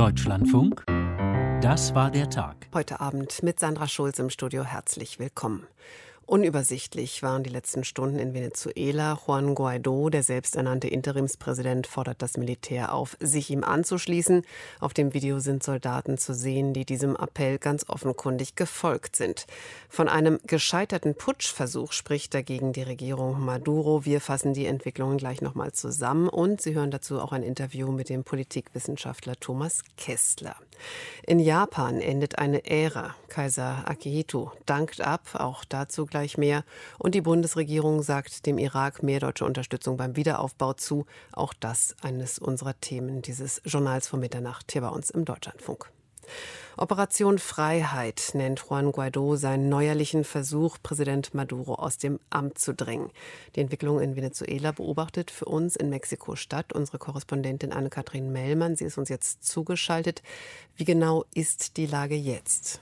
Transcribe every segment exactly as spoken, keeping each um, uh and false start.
Deutschlandfunk, das war der Tag. Heute Abend mit Sandra Schulz im Studio. Herzlich willkommen. Unübersichtlich waren die letzten Stunden in Venezuela. Juan Guaidó, der selbsternannte Interimspräsident, fordert das Militär auf, sich ihm anzuschließen. Auf dem Video sind Soldaten zu sehen, die diesem Appell ganz offenkundig gefolgt sind. Von einem gescheiterten Putschversuch spricht dagegen die Regierung Maduro. Wir fassen die Entwicklungen gleich nochmal zusammen und Sie hören dazu auch ein Interview mit dem Politikwissenschaftler Thomas Kessler. In Japan endet eine Ära. Kaiser Akihito dankt ab, auch dazu gleich mehr. Und die Bundesregierung sagt dem Irak mehr deutsche Unterstützung beim Wiederaufbau zu. Auch das eines unserer Themen dieses Journals vor Mitternacht hier bei uns im Deutschlandfunk. Operation Freiheit nennt Juan Guaidó seinen neuerlichen Versuch, Präsident Maduro aus dem Amt zu drängen. Die Entwicklung in Venezuela beobachtet für uns in Mexiko-Stadt unsere Korrespondentin Anne-Kathrin Mellmann. Sie ist uns jetzt zugeschaltet. Wie genau ist die Lage jetzt?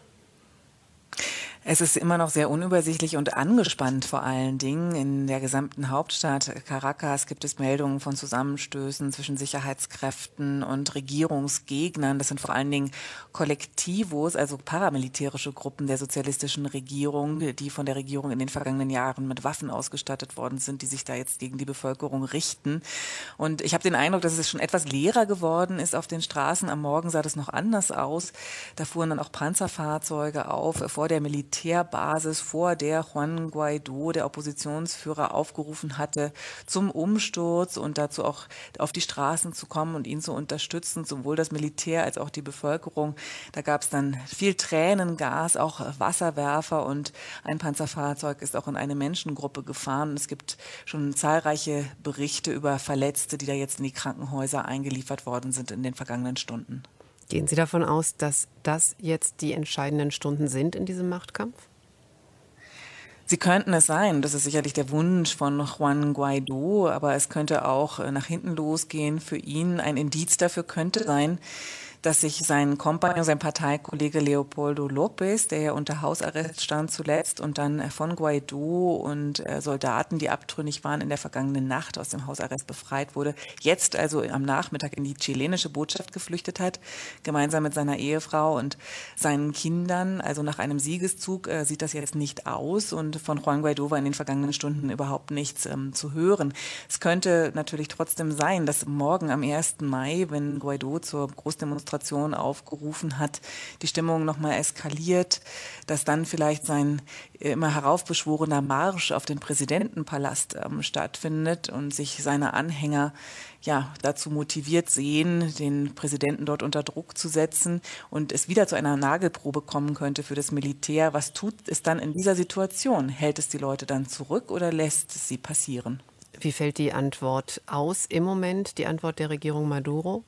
Es ist immer noch sehr unübersichtlich und angespannt vor allen Dingen. In der gesamten Hauptstadt Caracas gibt es Meldungen von Zusammenstößen zwischen Sicherheitskräften und Regierungsgegnern. Das sind vor allen Dingen Kollektivos, also paramilitärische Gruppen der sozialistischen Regierung, die von der Regierung in den vergangenen Jahren mit Waffen ausgestattet worden sind, die sich da jetzt gegen die Bevölkerung richten. Und ich habe den Eindruck, dass es schon etwas leerer geworden ist auf den Straßen. Am Morgen sah das noch anders aus. Da fuhren dann auch Panzerfahrzeuge auf vor der Militär. Militärbasis, vor der Juan Guaidó, der Oppositionsführer, aufgerufen hatte zum Umsturz und dazu auch auf die Straßen zu kommen und ihn zu unterstützen, sowohl das Militär als auch die Bevölkerung. Da gab es dann viel Tränengas, auch Wasserwerfer und ein Panzerfahrzeug ist auch in eine Menschengruppe gefahren. Es gibt schon zahlreiche Berichte über Verletzte, die da jetzt in die Krankenhäuser eingeliefert worden sind in den vergangenen Stunden. Gehen Sie davon aus, dass das jetzt die entscheidenden Stunden sind in diesem Machtkampf? Sie könnten es sein. Das ist sicherlich der Wunsch von Juan Guaidó, aber es könnte auch nach hinten losgehen für ihn. Ein Indiz dafür könnte sein, dass sich sein Kompagnon, sein Parteikollege Leopoldo López, der ja unter Hausarrest stand zuletzt und dann von Guaidó und äh, Soldaten, die abtrünnig waren, in der vergangenen Nacht aus dem Hausarrest befreit wurde, jetzt also am Nachmittag in die chilenische Botschaft geflüchtet hat, gemeinsam mit seiner Ehefrau und seinen Kindern. Also nach einem Siegeszug äh, sieht das jetzt nicht aus und von Juan Guaidó war in den vergangenen Stunden überhaupt nichts ähm, zu hören. Es könnte natürlich trotzdem sein, dass morgen am ersten Mai, wenn Guaidó zur Großdemonstration aufgerufen hat, die Stimmung nochmal eskaliert, dass dann vielleicht sein immer heraufbeschworener Marsch auf den Präsidentenpalast ähm, stattfindet und sich seine Anhänger ja dazu motiviert sehen, den Präsidenten dort unter Druck zu setzen und es wieder zu einer Nagelprobe kommen könnte für das Militär. Was tut es dann in dieser Situation? Hält es die Leute dann zurück oder lässt es sie passieren? Wie fällt die Antwort aus im Moment, die Antwort der Regierung Maduro?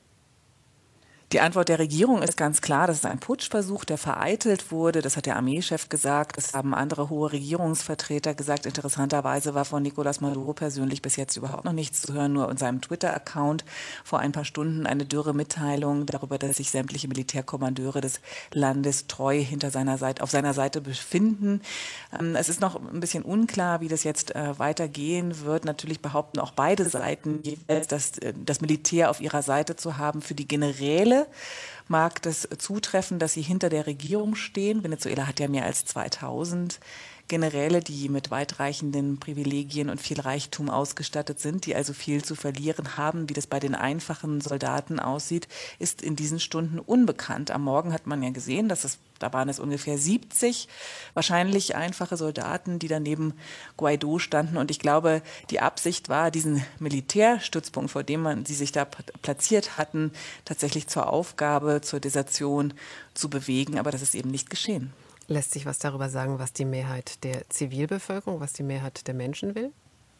Die Antwort der Regierung ist ganz klar, das ist ein Putschversuch, der vereitelt wurde. Das hat der Armeechef gesagt, das haben andere hohe Regierungsvertreter gesagt. Interessanterweise war von Nicolás Maduro persönlich bis jetzt überhaupt noch nichts zu hören, nur in seinem Twitter-Account vor ein paar Stunden eine dürre Mitteilung darüber, dass sich sämtliche Militärkommandeure des Landes treu hinter seiner Seite, auf seiner Seite befinden. Es ist noch ein bisschen unklar, wie das jetzt weitergehen wird. Natürlich behaupten auch beide Seiten jeweils, dass das Militär auf ihrer Seite zu haben. Für die Generäle mag das zutreffen, dass sie hinter der Regierung stehen. Venezuela hat ja mehr als zweitausend Generäle, die mit weitreichenden Privilegien und viel Reichtum ausgestattet sind, die also viel zu verlieren haben. Wie das bei den einfachen Soldaten aussieht, ist in diesen Stunden unbekannt. Am Morgen hat man ja gesehen, dass es, da waren es ungefähr siebzig, wahrscheinlich einfache Soldaten, die daneben Guaidó standen. Und ich glaube, die Absicht war, diesen Militärstützpunkt, vor dem man sie sich da platziert hatten, tatsächlich zur Aufgabe, zur Desertion zu bewegen. Aber das ist eben nicht geschehen. Lässt sich was darüber sagen, was die Mehrheit der Zivilbevölkerung, was die Mehrheit der Menschen will?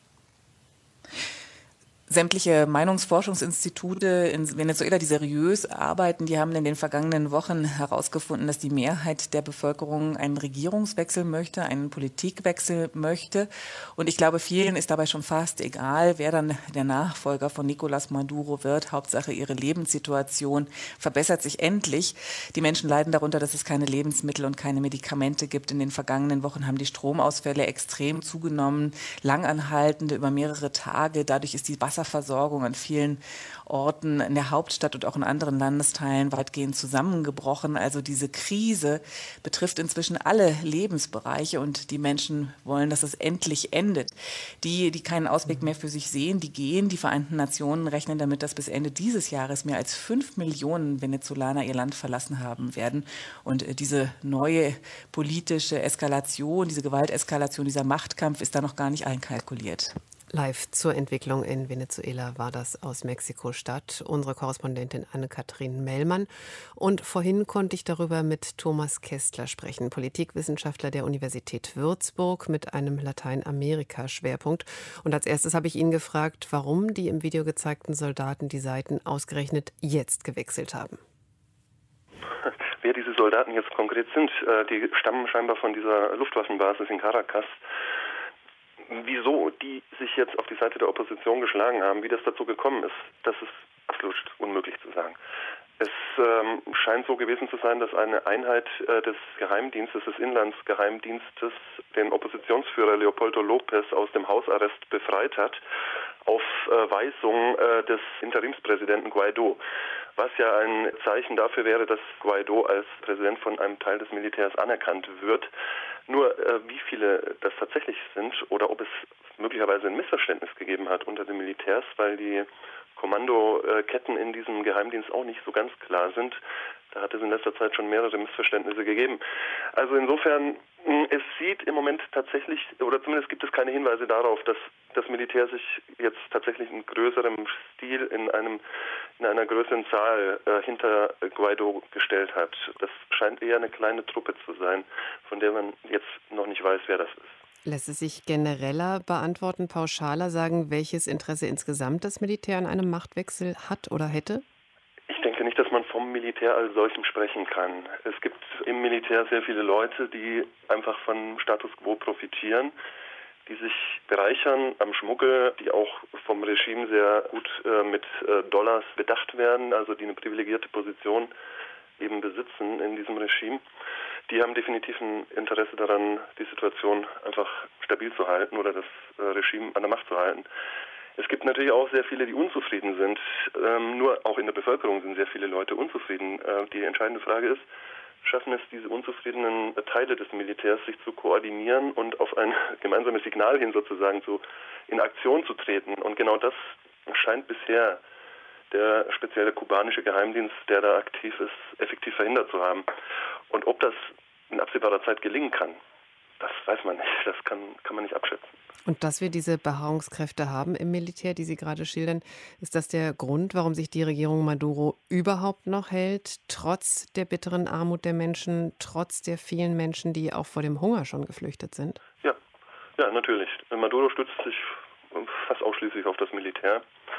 Sämtliche Meinungsforschungsinstitute in Venezuela, die seriös arbeiten, die haben in den vergangenen Wochen herausgefunden, dass die Mehrheit der Bevölkerung einen Regierungswechsel möchte, einen Politikwechsel möchte. Und ich glaube, vielen ist dabei schon fast egal, wer dann der Nachfolger von Nicolás Maduro wird. Hauptsache, ihre Lebenssituation verbessert sich endlich. Die Menschen leiden darunter, dass es keine Lebensmittel und keine Medikamente gibt. In den vergangenen Wochen haben die Stromausfälle extrem zugenommen, langanhaltende über mehrere Tage. Dadurch ist die Wasser Wasserversorgung an vielen Orten in der Hauptstadt und auch in anderen Landesteilen weitgehend zusammengebrochen. Also diese Krise betrifft inzwischen alle Lebensbereiche und die Menschen wollen, dass es endlich endet. Die, die keinen Ausweg mehr für sich sehen, die gehen. Die Vereinten Nationen rechnen damit, dass bis Ende dieses Jahres mehr als fünf Millionen Venezolaner ihr Land verlassen haben werden. Und diese neue politische Eskalation, diese Gewalteskalation, dieser Machtkampf ist da noch gar nicht einkalkuliert. Live zur Entwicklung in Venezuela war das aus Mexiko-Stadt, unsere Korrespondentin Anne-Kathrin Mellmann. Und vorhin konnte ich darüber mit Thomas Kestler sprechen, Politikwissenschaftler der Universität Würzburg mit einem Lateinamerika-Schwerpunkt. Und als erstes habe ich ihn gefragt, warum die im Video gezeigten Soldaten die Seiten ausgerechnet jetzt gewechselt haben. Wer diese Soldaten jetzt konkret sind, die stammen scheinbar von dieser Luftwaffenbasis in Caracas. Wieso die sich jetzt auf die Seite der Opposition geschlagen haben, wie das dazu gekommen ist, das ist absolut unmöglich zu sagen. Es ähm, scheint so gewesen zu sein, dass eine Einheit äh, des Geheimdienstes, des Inlandsgeheimdienstes, den Oppositionsführer Leopoldo López aus dem Hausarrest befreit hat, auf äh, Weisung äh, des Interimspräsidenten Guaidó. Was ja ein Zeichen dafür wäre, dass Guaidó als Präsident von einem Teil des Militärs anerkannt wird. Nur äh, wie viele das tatsächlich sind oder ob es möglicherweise ein Missverständnis gegeben hat unter den Militärs, weil die Kommandoketten in diesem Geheimdienst auch nicht so ganz klar sind. Da hat es in letzter Zeit schon mehrere Missverständnisse gegeben. Also insofern, es sieht im Moment tatsächlich, oder zumindest gibt es keine Hinweise darauf, dass das Militär sich jetzt tatsächlich in größerem Stil, in einem in einer größeren Zahl äh, hinter Guaidó gestellt hat. Das scheint eher eine kleine Truppe zu sein, von der man jetzt noch nicht weiß, wer das ist. Lässt es sich genereller beantworten, pauschaler sagen, welches Interesse insgesamt das Militär an einem Machtwechsel hat oder hätte? Ich denke nicht, dass man vom Militär als solchem sprechen kann. Es gibt im Militär sehr viele Leute, die einfach von Status quo profitieren, die sich bereichern am Schmuggel, die auch vom Regime sehr gut äh, mit äh, Dollars bedacht werden, also die eine privilegierte Position eben besitzen in diesem Regime. Die haben definitiv ein Interesse daran, die Situation einfach stabil zu halten oder das äh, Regime an der Macht zu halten. Es gibt natürlich auch sehr viele, die unzufrieden sind. Ähm, nur auch in der Bevölkerung sind sehr viele Leute unzufrieden. Äh, die entscheidende Frage ist, schaffen es diese unzufriedenen Teile des Militärs, sich zu koordinieren und auf ein gemeinsames Signal hin sozusagen zu, in Aktion zu treten. Und genau das scheint bisher der spezielle kubanische Geheimdienst, der da aktiv ist, effektiv verhindert zu haben. Und ob das in absehbarer Zeit gelingen kann, das weiß man nicht. Das kann, kann man nicht abschätzen. Und dass wir diese Beharrungskräfte haben im Militär, die Sie gerade schildern, ist das der Grund, warum sich die Regierung Maduro überhaupt noch hält, trotz der bitteren Armut der Menschen, trotz der vielen Menschen, die auch vor dem Hunger schon geflüchtet sind? Ja, ja, natürlich. Maduro stützt sich fast ausschließlich auf das Militär.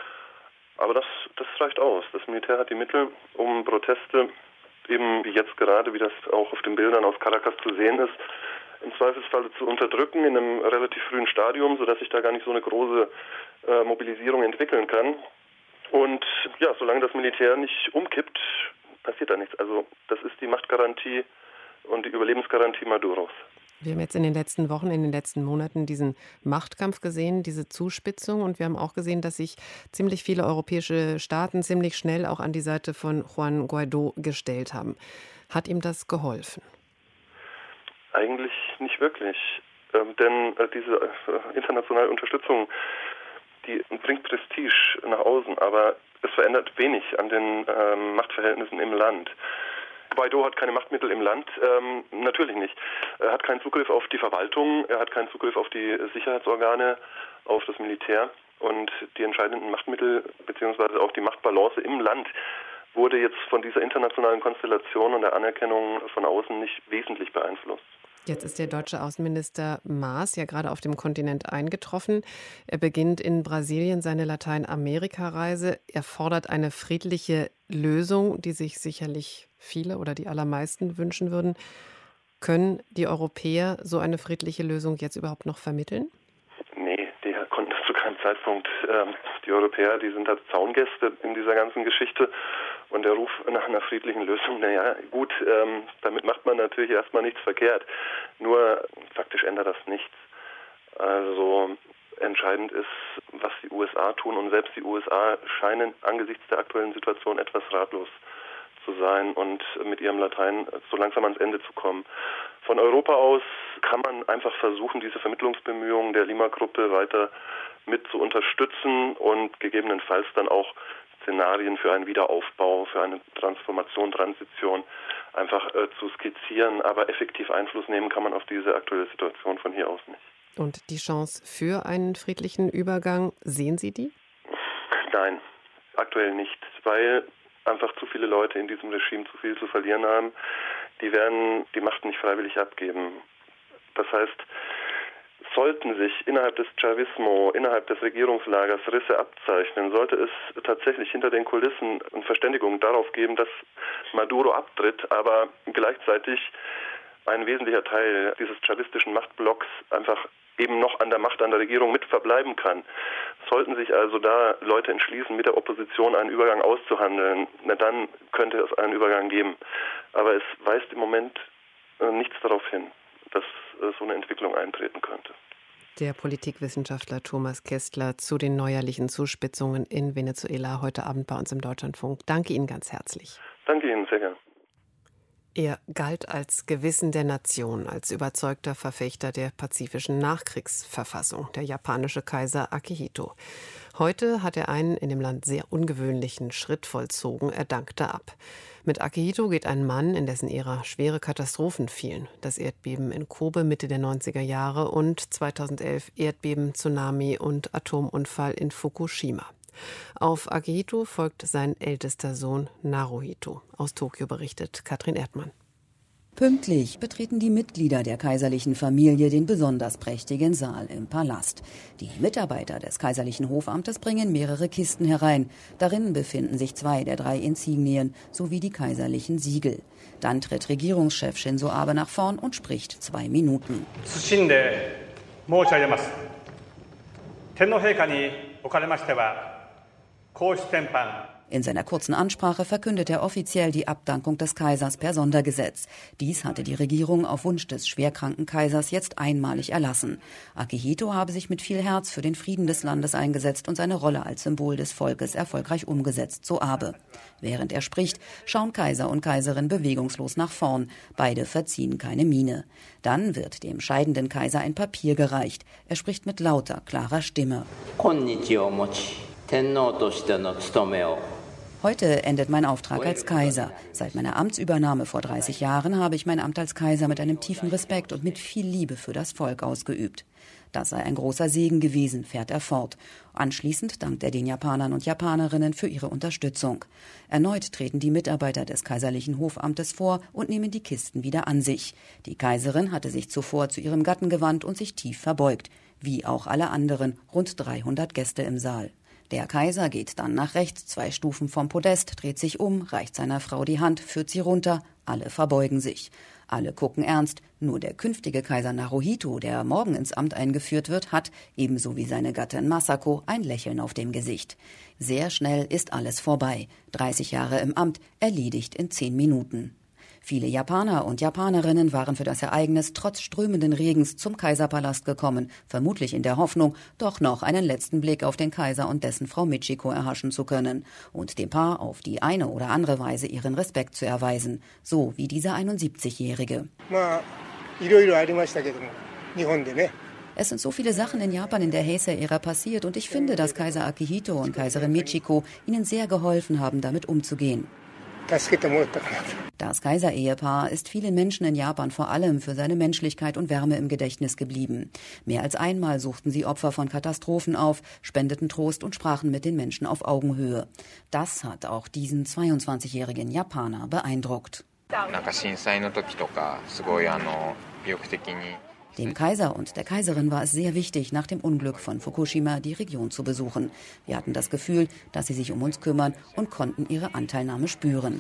Aber das, das reicht aus. Das Militär hat die Mittel, um Proteste, eben wie jetzt gerade, wie das auch auf den Bildern aus Caracas zu sehen ist, im Zweifelsfall zu unterdrücken in einem relativ frühen Stadium, sodass sich da gar nicht so eine große äh, Mobilisierung entwickeln kann. Und ja, solange das Militär nicht umkippt, passiert da nichts. Also das ist die Machtgarantie und die Überlebensgarantie Maduros. Wir haben jetzt in den letzten Wochen, in den letzten Monaten diesen Machtkampf gesehen, diese Zuspitzung. Und wir haben auch gesehen, dass sich ziemlich viele europäische Staaten ziemlich schnell auch an die Seite von Juan Guaidó gestellt haben. Hat ihm das geholfen? Eigentlich nicht wirklich. Ähm, denn äh, diese äh, internationale Unterstützung, die bringt Prestige nach außen, aber es verändert wenig an den ähm, Machtverhältnissen im Land. Guaidó hat keine Machtmittel im Land, ähm, natürlich nicht. Er hat keinen Zugriff auf die Verwaltung, er hat keinen Zugriff auf die Sicherheitsorgane, auf das Militär und die entscheidenden Machtmittel beziehungsweise auch die Machtbalance im Land wurde jetzt von dieser internationalen Konstellation und der Anerkennung von außen nicht wesentlich beeinflusst. Jetzt ist der deutsche Außenminister Maas ja gerade auf dem Kontinent eingetroffen. Er beginnt in Brasilien seine Lateinamerika-Reise. Er fordert eine friedliche Lösung, die sich sicherlich viele oder die allermeisten wünschen würden. Können die Europäer so eine friedliche Lösung jetzt überhaupt noch vermitteln? Nee, die konnten das zu keinem Zeitpunkt. Die Europäer, die sind halt Zaungäste in dieser ganzen Geschichte. Und der Ruf nach einer friedlichen Lösung, naja, gut, ähm, damit macht man natürlich erstmal nichts verkehrt. Nur faktisch ändert das nichts. Also Entscheidend ist, was die U S A tun. Und selbst die U S A scheinen angesichts der aktuellen Situation etwas ratlos zu sein und mit ihrem Latein so langsam ans Ende zu kommen. Von Europa aus kann man einfach versuchen, diese Vermittlungsbemühungen der Lima-Gruppe weiter mit zu unterstützen und gegebenenfalls dann auch Szenarien für einen Wiederaufbau, für eine Transformation, Transition einfach äh, zu skizzieren. Aber effektiv Einfluss nehmen kann man auf diese aktuelle Situation von hier aus nicht. Und die Chance für einen friedlichen Übergang, sehen Sie die? Nein, aktuell nicht, weil einfach zu viele Leute in diesem Regime zu viel zu verlieren haben. Die werden die Macht nicht freiwillig abgeben. Das heißt, sollten sich innerhalb des Chavismo, innerhalb des Regierungslagers Risse abzeichnen, sollte es tatsächlich hinter den Kulissen eine Verständigung darauf geben, dass Maduro abtritt, aber gleichzeitig ein wesentlicher Teil dieses chavistischen Machtblocks einfach eben noch an der Macht, an der Regierung mit verbleiben kann. Sollten sich also da Leute entschließen, mit der Opposition einen Übergang auszuhandeln, na dann könnte es einen Übergang geben. Aber es weist im Moment äh, nichts darauf hin, dass äh, so eine Entwicklung eintreten könnte. Der Politikwissenschaftler Thomas Kestler zu den neuerlichen Zuspitzungen in Venezuela heute Abend bei uns im Deutschlandfunk. Danke Ihnen ganz herzlich. Danke Ihnen, sehr gerne. Er galt als Gewissen der Nation, als überzeugter Verfechter der pazifischen Nachkriegsverfassung, der japanische Kaiser Akihito. Heute hat er einen in dem Land sehr ungewöhnlichen Schritt vollzogen, er dankte ab. Mit Akihito geht ein Mann, in dessen Ära schwere Katastrophen fielen. Das Erdbeben in Kobe Mitte der neunziger Jahre und zweitausendelf Erdbeben, Tsunami und Atomunfall in Fukushima. Auf Akihito folgt sein ältester Sohn Naruhito. Aus Tokio berichtet Katrin Erdmann. Pünktlich betreten die Mitglieder der kaiserlichen Familie den besonders prächtigen Saal im Palast. Die Mitarbeiter des kaiserlichen Hofamtes bringen mehrere Kisten herein. Darin befinden sich zwei der drei Insignien sowie die kaiserlichen Siegel. Dann tritt Regierungschef Shinzo Abe nach vorn und spricht zwei Minuten. In seiner kurzen Ansprache verkündet er offiziell die Abdankung des Kaisers per Sondergesetz. Dies hatte die Regierung auf Wunsch des schwerkranken Kaisers jetzt einmalig erlassen. Akihito habe sich mit viel Herz für den Frieden des Landes eingesetzt und seine Rolle als Symbol des Volkes erfolgreich umgesetzt, so Abe. Während er spricht, schauen Kaiser und Kaiserin bewegungslos nach vorn. Beide verziehen keine Miene. Dann wird dem scheidenden Kaiser ein Papier gereicht. Er spricht mit lauter, klarer Stimme. Heute endet mein Auftrag als Kaiser. Seit meiner Amtsübernahme vor dreißig Jahren habe ich mein Amt als Kaiser mit einem tiefen Respekt und mit viel Liebe für das Volk ausgeübt. Das sei ein großer Segen gewesen, fährt er fort. Anschließend dankt er den Japanern und Japanerinnen für ihre Unterstützung. Erneut treten die Mitarbeiter des kaiserlichen Hofamtes vor und nehmen die Kisten wieder an sich. Die Kaiserin hatte sich zuvor zu ihrem Gatten gewandt und sich tief verbeugt, wie auch alle anderen, rund dreihundert Gäste im Saal. Der Kaiser geht dann nach rechts, zwei Stufen vom Podest, dreht sich um, reicht seiner Frau die Hand, führt sie runter. Alle verbeugen sich. Alle gucken ernst. Nur der künftige Kaiser Naruhito, der morgen ins Amt eingeführt wird, hat, ebenso wie seine Gattin Masako, ein Lächeln auf dem Gesicht. Sehr schnell ist alles vorbei. dreißig Jahre im Amt, erledigt in zehn Minuten. Viele Japaner und Japanerinnen waren für das Ereignis trotz strömenden Regens zum Kaiserpalast gekommen, vermutlich in der Hoffnung, doch noch einen letzten Blick auf den Kaiser und dessen Frau Michiko erhaschen zu können und dem Paar auf die eine oder andere Weise ihren Respekt zu erweisen, so wie dieser einundsiebzigjährige. Es sind so viele Sachen in Japan in der Heisei-Ära passiert und ich finde, dass Kaiser Akihito und Kaiserin Michiko ihnen sehr geholfen haben, damit umzugehen. Das Kaiserehepaar ist vielen Menschen in Japan vor allem für seine Menschlichkeit und Wärme im Gedächtnis geblieben. Mehr als einmal suchten sie Opfer von Katastrophen auf, spendeten Trost und sprachen mit den Menschen auf Augenhöhe. Das hat auch diesen zweiundzwanzigjährigen Japaner beeindruckt. Dem Kaiser und der Kaiserin war es sehr wichtig, nach dem Unglück von Fukushima die Region zu besuchen. Wir hatten das Gefühl, dass sie sich um uns kümmern und konnten ihre Anteilnahme spüren.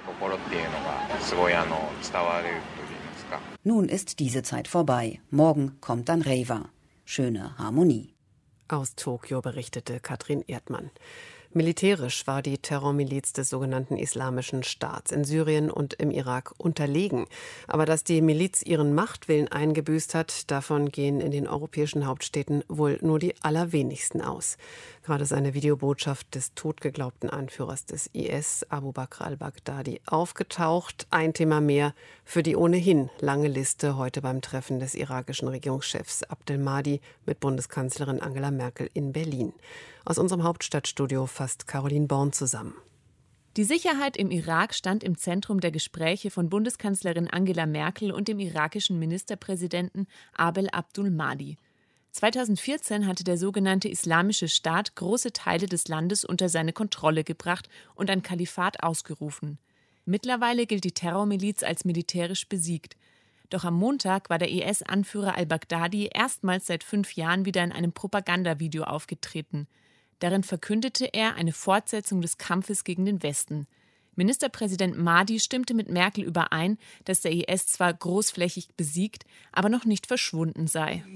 Nun ist diese Zeit vorbei. Morgen kommt dann Reiwa. Schöne Harmonie. Aus Tokio berichtete Katrin Erdmann. Militärisch war die Terrormiliz des sogenannten Islamischen Staats in Syrien und im Irak unterlegen. Aber dass die Miliz ihren Machtwillen eingebüßt hat, davon gehen in den europäischen Hauptstädten wohl nur die allerwenigsten aus. Gerade ist eine Videobotschaft des totgeglaubten Anführers des I S, Abu Bakr al-Baghdadi, aufgetaucht. Ein Thema mehr für die ohnehin lange Liste heute beim Treffen des irakischen Regierungschefs Abdel Mahdi mit Bundeskanzlerin Angela Merkel in Berlin. Aus unserem Hauptstadtstudio fasst Caroline Born zusammen. Die Sicherheit im Irak stand im Zentrum der Gespräche von Bundeskanzlerin Angela Merkel und dem irakischen Ministerpräsidenten Abdel Abdul Mahdi. zweitausendvierzehn hatte der sogenannte Islamische Staat große Teile des Landes unter seine Kontrolle gebracht und ein Kalifat ausgerufen. Mittlerweile gilt die Terrormiliz als militärisch besiegt. Doch am Montag war der I S-Anführer al-Baghdadi erstmals seit fünf Jahren wieder in einem Propagandavideo aufgetreten. Darin verkündete er eine Fortsetzung des Kampfes gegen den Westen. Ministerpräsident Mahdi stimmte mit Merkel überein, dass der I S zwar großflächig besiegt, aber noch nicht verschwunden sei.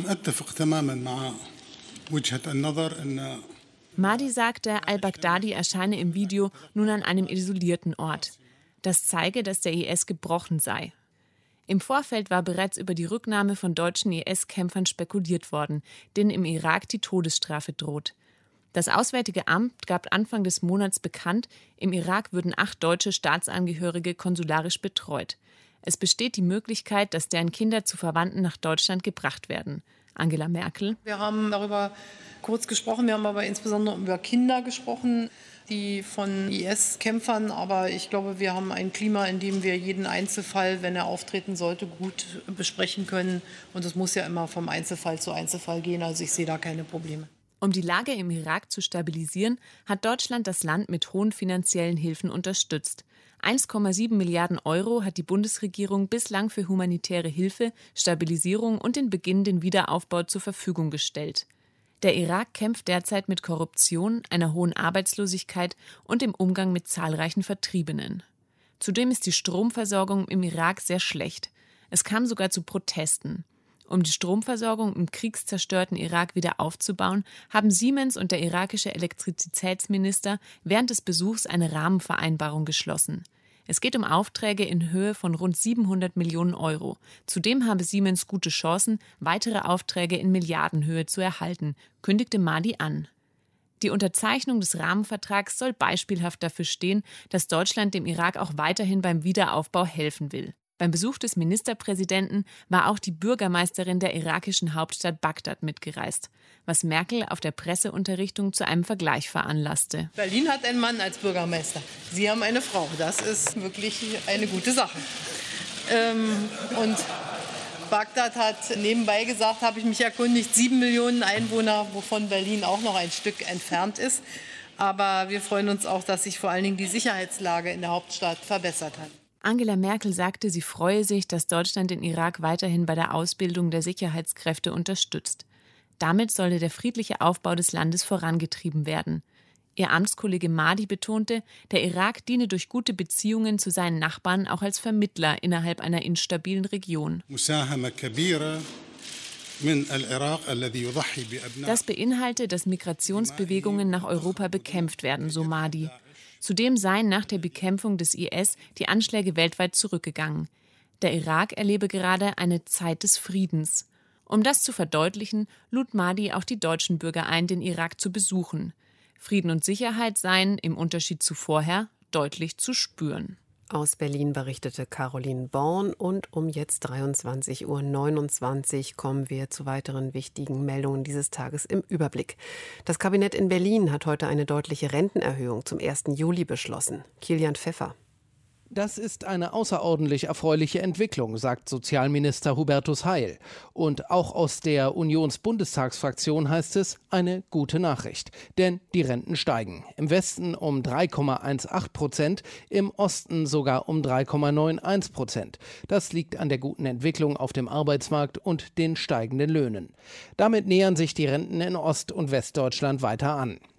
Mahdi sagte, al-Baghdadi erscheine im Video nun an einem isolierten Ort. Das zeige, dass der I S gebrochen sei. Im Vorfeld war bereits über die Rücknahme von deutschen I S-Kämpfern spekuliert worden, denen im Irak die Todesstrafe droht. Das Auswärtige Amt gab Anfang des Monats bekannt, im Irak würden acht deutsche Staatsangehörige konsularisch betreut. Es besteht die Möglichkeit, dass deren Kinder zu Verwandten nach Deutschland gebracht werden. Angela Merkel: Wir haben darüber kurz gesprochen, wir haben aber insbesondere über Kinder gesprochen, die von I S-Kämpfern, aber ich glaube, wir haben ein Klima, in dem wir jeden Einzelfall, wenn er auftreten sollte, gut besprechen können. Und es muss ja immer vom Einzelfall zu Einzelfall gehen, also ich sehe da keine Probleme. Um die Lage im Irak zu stabilisieren, hat Deutschland das Land mit hohen finanziellen Hilfen unterstützt. eins Komma sieben Milliarden Euro hat die Bundesregierung bislang für humanitäre Hilfe, Stabilisierung und den beginnenden Wiederaufbau zur Verfügung gestellt. Der Irak kämpft derzeit mit Korruption, einer hohen Arbeitslosigkeit und dem Umgang mit zahlreichen Vertriebenen. Zudem ist die Stromversorgung im Irak sehr schlecht. Es kam sogar zu Protesten. Um die Stromversorgung im kriegszerstörten Irak wieder aufzubauen, haben Siemens und der irakische Elektrizitätsminister während des Besuchs eine Rahmenvereinbarung geschlossen. Es geht um Aufträge in Höhe von rund siebenhundert Millionen Euro. Zudem habe Siemens gute Chancen, weitere Aufträge in Milliardenhöhe zu erhalten, kündigte Mahdi an. Die Unterzeichnung des Rahmenvertrags soll beispielhaft dafür stehen, dass Deutschland dem Irak auch weiterhin beim Wiederaufbau helfen will. Beim Besuch des Ministerpräsidenten war auch die Bürgermeisterin der irakischen Hauptstadt Bagdad mitgereist, was Merkel auf der Presseunterrichtung zu einem Vergleich veranlasste. Berlin hat einen Mann als Bürgermeister. Sie haben eine Frau. Das ist wirklich eine gute Sache. Ähm, und Bagdad hat nebenbei gesagt, habe ich mich erkundigt, sieben Millionen Einwohner, wovon Berlin auch noch ein Stück entfernt ist. Aber wir freuen uns auch, dass sich vor allen Dingen die Sicherheitslage in der Hauptstadt verbessert hat. Angela Merkel sagte, sie freue sich, dass Deutschland den Irak weiterhin bei der Ausbildung der Sicherheitskräfte unterstützt. Damit solle der friedliche Aufbau des Landes vorangetrieben werden. Ihr Amtskollege Mahdi betonte, der Irak diene durch gute Beziehungen zu seinen Nachbarn auch als Vermittler innerhalb einer instabilen Region. Das beinhalte, dass Migrationsbewegungen nach Europa bekämpft werden, so Mahdi. Zudem seien nach der Bekämpfung des I S die Anschläge weltweit zurückgegangen. Der Irak erlebe gerade eine Zeit des Friedens. Um das zu verdeutlichen, lud Mahdi auch die deutschen Bürger ein, den Irak zu besuchen. Frieden und Sicherheit seien, im Unterschied zu vorher, deutlich zu spüren. Aus Berlin berichtete Caroline Born und um jetzt dreiundzwanzig Uhr neunundzwanzig kommen wir zu weiteren wichtigen Meldungen dieses Tages im Überblick. Das Kabinett in Berlin hat heute eine deutliche Rentenerhöhung zum ersten Juli beschlossen. Kilian Pfeffer. Das ist eine außerordentlich erfreuliche Entwicklung, sagt Sozialminister Hubertus Heil. Und auch aus der Unions-Bundestagsfraktion heißt es, eine gute Nachricht. Denn die Renten steigen. Im Westen um drei Komma achtzehn Prozent, im Osten sogar um drei Komma einundneunzig Prozent. Das liegt an der guten Entwicklung auf dem Arbeitsmarkt und den steigenden Löhnen. Damit nähern sich die Renten in Ost- und Westdeutschland weiter an.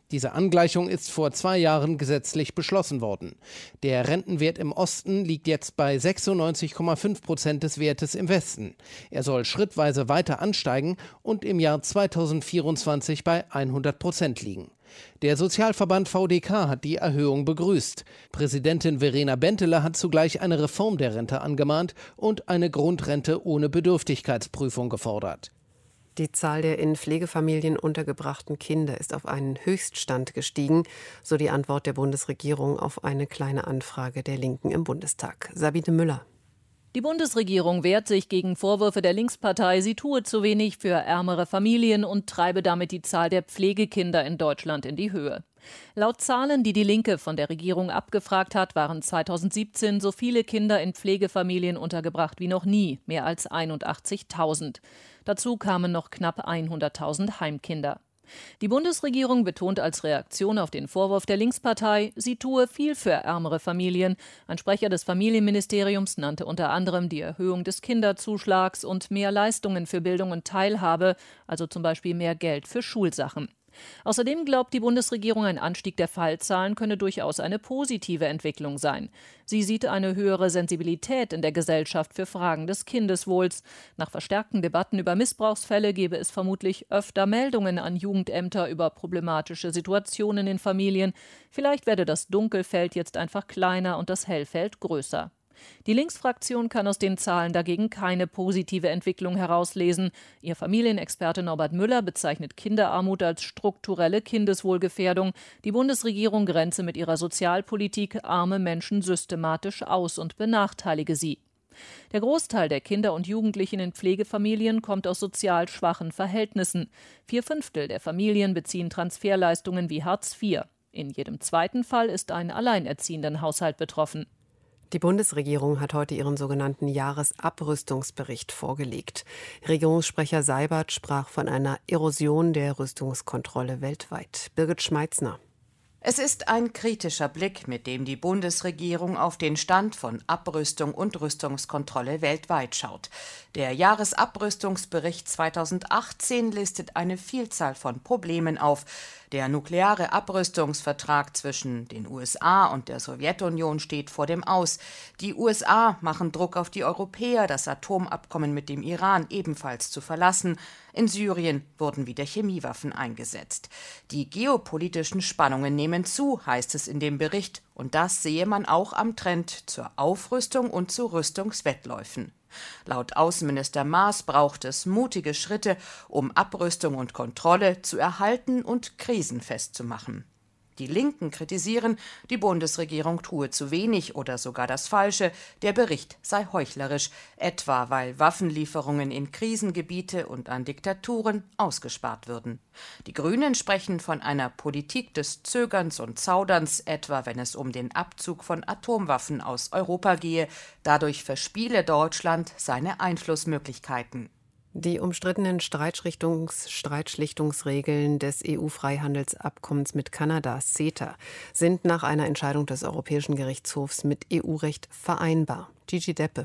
Diese Angleichung ist vor zwei Jahren gesetzlich beschlossen worden. Der Rentenwert im Osten liegt jetzt bei sechsundneunzig Komma fünf Prozent des Wertes im Westen. Er soll schrittweise weiter ansteigen und im Jahr zweitausendvierundzwanzig bei hundert Prozent liegen. Der Sozialverband V D K hat die Erhöhung begrüßt. Präsidentin Verena Benteler hat zugleich eine Reform der Rente angemahnt und eine Grundrente ohne Bedürftigkeitsprüfung gefordert. Die Zahl der in Pflegefamilien untergebrachten Kinder ist auf einen Höchststand gestiegen, so die Antwort der Bundesregierung auf eine Kleine Anfrage der Linken im Bundestag. Sabine Müller. Die Bundesregierung wehrt sich gegen Vorwürfe der Linkspartei, sie tue zu wenig für ärmere Familien und treibe damit die Zahl der Pflegekinder in Deutschland in die Höhe. Laut Zahlen, die die Linke von der Regierung abgefragt hat, waren zweitausendsiebzehn so viele Kinder in Pflegefamilien untergebracht wie noch nie, mehr als einundachtzigtausend. Dazu kamen noch knapp hunderttausend Heimkinder. Die Bundesregierung betont als Reaktion auf den Vorwurf der Linkspartei, sie tue viel für ärmere Familien. Ein Sprecher des Familienministeriums nannte unter anderem die Erhöhung des Kinderzuschlags und mehr Leistungen für Bildung und Teilhabe, also zum Beispiel mehr Geld für Schulsachen. Außerdem glaubt die Bundesregierung, ein Anstieg der Fallzahlen könne durchaus eine positive Entwicklung sein. Sie sieht eine höhere Sensibilität in der Gesellschaft für Fragen des Kindeswohls. Nach verstärkten Debatten über Missbrauchsfälle gebe es vermutlich öfter Meldungen an Jugendämter über problematische Situationen in Familien. Vielleicht werde das Dunkelfeld jetzt einfach kleiner und das Hellfeld größer. Die Linksfraktion kann aus den Zahlen dagegen keine positive Entwicklung herauslesen. Ihr Familienexperte Norbert Müller bezeichnet Kinderarmut als strukturelle Kindeswohlgefährdung. Die Bundesregierung grenze mit ihrer Sozialpolitik arme Menschen systematisch aus und benachteilige sie. Der Großteil der Kinder und Jugendlichen in Pflegefamilien kommt aus sozial schwachen Verhältnissen. Vier Fünftel der Familien beziehen Transferleistungen wie Hartz vier. In jedem zweiten Fall ist ein alleinerziehender Haushalt betroffen. Die Bundesregierung hat heute ihren sogenannten Jahresabrüstungsbericht vorgelegt. Regierungssprecher Seibert sprach von einer Erosion der Rüstungskontrolle weltweit. Birgit Schmeitzner. Es ist ein kritischer Blick, mit dem die Bundesregierung auf den Stand von Abrüstung und Rüstungskontrolle weltweit schaut. Der Jahresabrüstungsbericht zweitausendachtzehn listet eine Vielzahl von Problemen auf. Der nukleare Abrüstungsvertrag zwischen den U S A und der Sowjetunion steht vor dem Aus. Die U S A machen Druck auf die Europäer, das Atomabkommen mit dem Iran ebenfalls zu verlassen. In Syrien wurden wieder Chemiewaffen eingesetzt. Die geopolitischen Spannungen nehmen zu, heißt es in dem Bericht. Und das sehe man auch am Trend zur Aufrüstung und zu Rüstungswettläufen. Laut Außenminister Maas braucht es mutige Schritte, um Abrüstung und Kontrolle zu erhalten und krisenfest zu machen. Die Linken kritisieren, die Bundesregierung tue zu wenig oder sogar das Falsche, der Bericht sei heuchlerisch, etwa weil Waffenlieferungen in Krisengebiete und an Diktaturen ausgespart würden. Die Grünen sprechen von einer Politik des Zögerns und Zauderns, etwa wenn es um den Abzug von Atomwaffen aus Europa gehe. Dadurch verspiele Deutschland seine Einflussmöglichkeiten. Die umstrittenen Streitschlichtungs- Streitschlichtungsregeln des E U-Freihandelsabkommens mit Kanada, CETA, sind nach einer Entscheidung des Europäischen Gerichtshofs mit E U-Recht vereinbar. Gigi Deppe.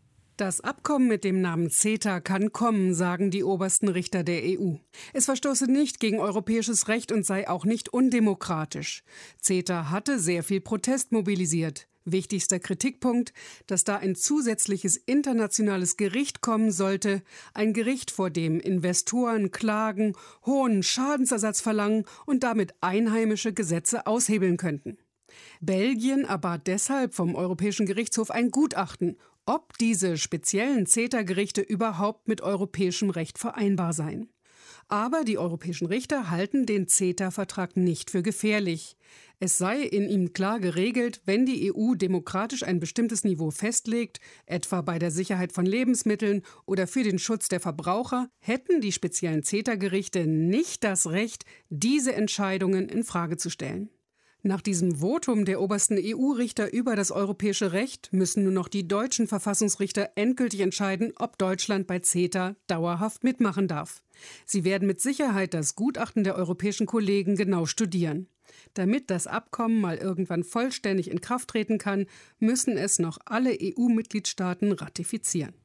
Das Abkommen mit dem Namen CETA kann kommen, sagen die obersten Richter der E U. Es verstoße nicht gegen europäisches Recht und sei auch nicht undemokratisch. CETA hatte sehr viel Protest mobilisiert. Wichtigster Kritikpunkt, dass da ein zusätzliches internationales Gericht kommen sollte, ein Gericht, vor dem Investoren klagen, hohen Schadensersatz verlangen und damit einheimische Gesetze aushebeln könnten. Belgien erbat deshalb vom Europäischen Gerichtshof ein Gutachten, ob diese speziellen CETA-Gerichte überhaupt mit europäischem Recht vereinbar seien. Aber die europäischen Richter halten den CETA-Vertrag nicht für gefährlich. Es sei in ihm klar geregelt, wenn die E U demokratisch ein bestimmtes Niveau festlegt, etwa bei der Sicherheit von Lebensmitteln oder für den Schutz der Verbraucher, hätten die speziellen CETA-Gerichte nicht das Recht, diese Entscheidungen in Frage zu stellen. Nach diesem Votum der obersten E U-Richter über das europäische Recht müssen nur noch die deutschen Verfassungsrichter endgültig entscheiden, ob Deutschland bei CETA dauerhaft mitmachen darf. Sie werden mit Sicherheit das Gutachten der europäischen Kollegen genau studieren. Damit das Abkommen mal irgendwann vollständig in Kraft treten kann, müssen es noch alle E U-Mitgliedstaaten ratifizieren.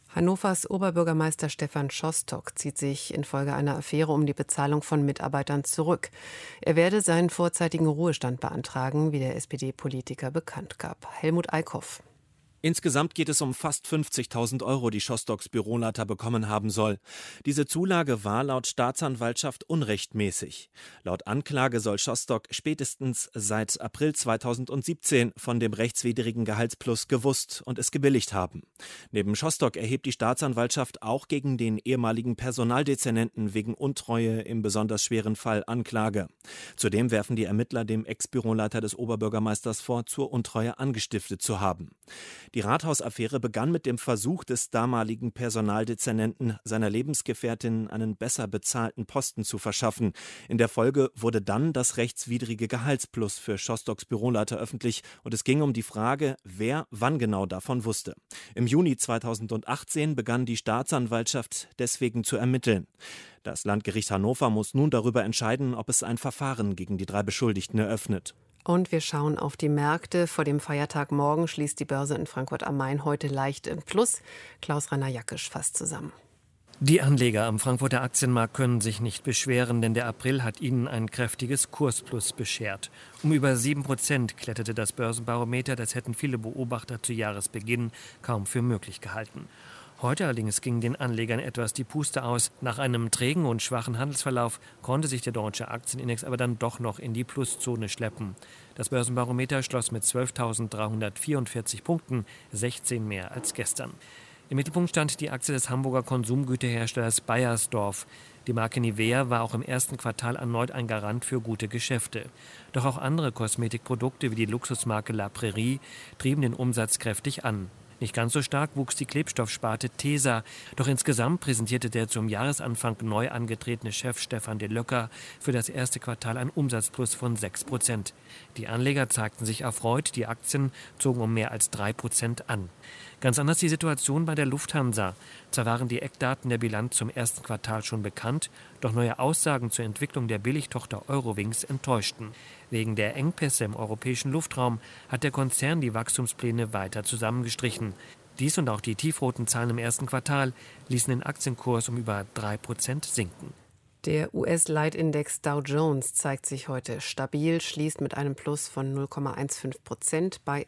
Hannovers Oberbürgermeister Stefan Szostak zieht sich infolge einer Affäre um die Bezahlung von Mitarbeitern zurück. Er werde seinen vorzeitigen Ruhestand beantragen, wie der S P D-Politiker bekannt gab. Helmut Eickhoff. Insgesamt geht es um fast fünfzigtausend Euro, die Szostaks Büroleiter bekommen haben soll. Diese Zulage war laut Staatsanwaltschaft unrechtmäßig. Laut Anklage soll Szostak spätestens seit April zweitausendsiebzehn von dem rechtswidrigen Gehaltsplus gewusst und es gebilligt haben. Neben Szostak erhebt die Staatsanwaltschaft auch gegen den ehemaligen Personaldezernenten wegen Untreue im besonders schweren Fall Anklage. Zudem werfen die Ermittler dem Ex-Büroleiter des Oberbürgermeisters vor, zur Untreue angestiftet zu haben. Die Rathausaffäre begann mit dem Versuch des damaligen Personaldezernenten, seiner Lebensgefährtin einen besser bezahlten Posten zu verschaffen. In der Folge wurde dann das rechtswidrige Gehaltsplus für Szostaks Büroleiter öffentlich und es ging um die Frage, wer wann genau davon wusste. Im Juni zweitausendachtzehn begann die Staatsanwaltschaft deswegen zu ermitteln. Das Landgericht Hannover muss nun darüber entscheiden, ob es ein Verfahren gegen die drei Beschuldigten eröffnet. Und wir schauen auf die Märkte. Vor dem Feiertag morgen schließt die Börse in Frankfurt am Main heute leicht im Plus. Klaus-Rainer Jackisch fasst zusammen. Die Anleger am Frankfurter Aktienmarkt können sich nicht beschweren, denn der April hat ihnen ein kräftiges Kursplus beschert. Um über sieben Prozent kletterte das Börsenbarometer, das hätten viele Beobachter zu Jahresbeginn kaum für möglich gehalten. Heute allerdings ging den Anlegern etwas die Puste aus. Nach einem trägen und schwachen Handelsverlauf konnte sich der deutsche Aktienindex aber dann doch noch in die Pluszone schleppen. Das Börsenbarometer schloss mit zwölftausenddreihundertvierundvierzig Punkten, sechzehn mehr als gestern. Im Mittelpunkt stand die Aktie des Hamburger Konsumgüterherstellers Beiersdorf. Die Marke Nivea war auch im ersten Quartal erneut ein Garant für gute Geschäfte. Doch auch andere Kosmetikprodukte wie die Luxusmarke La Prairie trieben den Umsatz kräftig an. Nicht ganz so stark wuchs die Klebstoffsparte Tesa, doch insgesamt präsentierte der zum Jahresanfang neu angetretene Chef Stefan de Löcker für das erste Quartal ein Umsatzplus von sechs Prozent. Die Anleger zeigten sich erfreut, die Aktien zogen um mehr als drei Prozent an. Ganz anders die Situation bei der Lufthansa. Zwar waren die Eckdaten der Bilanz zum ersten Quartal schon bekannt, doch neue Aussagen zur Entwicklung der Billigtochter Eurowings enttäuschten. Wegen der Engpässe im europäischen Luftraum hat der Konzern die Wachstumspläne weiter zusammengestrichen. Dies und auch die tiefroten Zahlen im ersten Quartal ließen den Aktienkurs um über drei Prozent sinken. Der U S-Leitindex Dow Jones zeigt sich heute stabil, schließt mit einem Plus von null Komma fünfzehn Prozent bei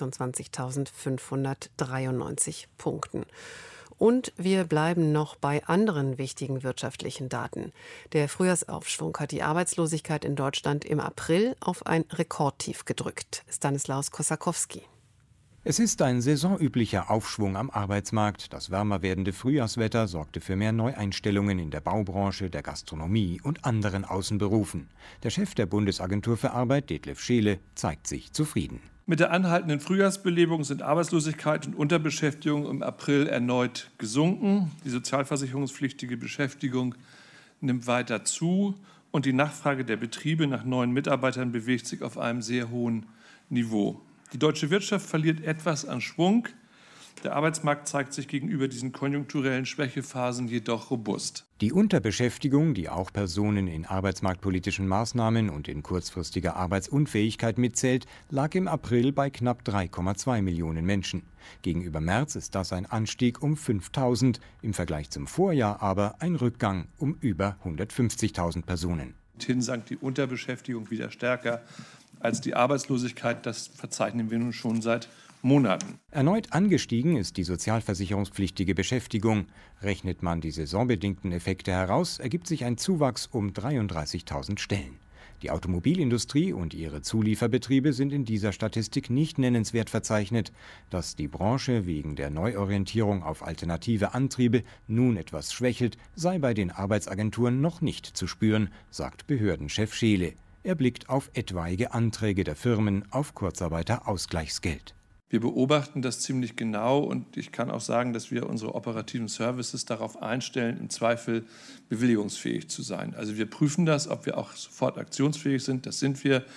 sechsundzwanzigtausendfünfhundertdreiundneunzig Punkten. Und wir bleiben noch bei anderen wichtigen wirtschaftlichen Daten. Der Frühjahrsaufschwung hat die Arbeitslosigkeit in Deutschland im April auf ein Rekordtief gedrückt. Stanislaus Kossakowski. Es ist ein saisonüblicher Aufschwung am Arbeitsmarkt. Das wärmer werdende Frühjahrswetter sorgte für mehr Neueinstellungen in der Baubranche, der Gastronomie und anderen Außenberufen. Der Chef der Bundesagentur für Arbeit, Detlef Scheele, zeigt sich zufrieden. Mit der anhaltenden Frühjahrsbelebung sind Arbeitslosigkeit und Unterbeschäftigung im April erneut gesunken. Die sozialversicherungspflichtige Beschäftigung nimmt weiter zu und die Nachfrage der Betriebe nach neuen Mitarbeitern bewegt sich auf einem sehr hohen Niveau. Die deutsche Wirtschaft verliert etwas an Schwung. Der Arbeitsmarkt zeigt sich gegenüber diesen konjunkturellen Schwächephasen jedoch robust. Die Unterbeschäftigung, die auch Personen in arbeitsmarktpolitischen Maßnahmen und in kurzfristiger Arbeitsunfähigkeit mitzählt, lag im April bei knapp drei Komma zwei Millionen Menschen. Gegenüber März ist das ein Anstieg um fünftausend, im Vergleich zum Vorjahr aber ein Rückgang um über hundertfünfzigtausend Personen. Hin sank die Unterbeschäftigung wieder stärker als die Arbeitslosigkeit. Das verzeichnen wir nun schon seit Monaten. Erneut angestiegen ist die sozialversicherungspflichtige Beschäftigung. Rechnet man die saisonbedingten Effekte heraus, ergibt sich ein Zuwachs um dreiunddreißigtausend Stellen. Die Automobilindustrie und ihre Zulieferbetriebe sind in dieser Statistik nicht nennenswert verzeichnet. Dass die Branche wegen der Neuorientierung auf alternative Antriebe nun etwas schwächelt, sei bei den Arbeitsagenturen noch nicht zu spüren, sagt Behördenchef Scheele. Er blickt auf etwaige Anträge der Firmen auf Kurzarbeiterausgleichsgeld. Wir beobachten das ziemlich genau und ich kann auch sagen, dass wir unsere operativen Services darauf einstellen, im Zweifel bewilligungsfähig zu sein. Also wir prüfen das, ob wir auch sofort aktionsfähig sind. Das sind wir.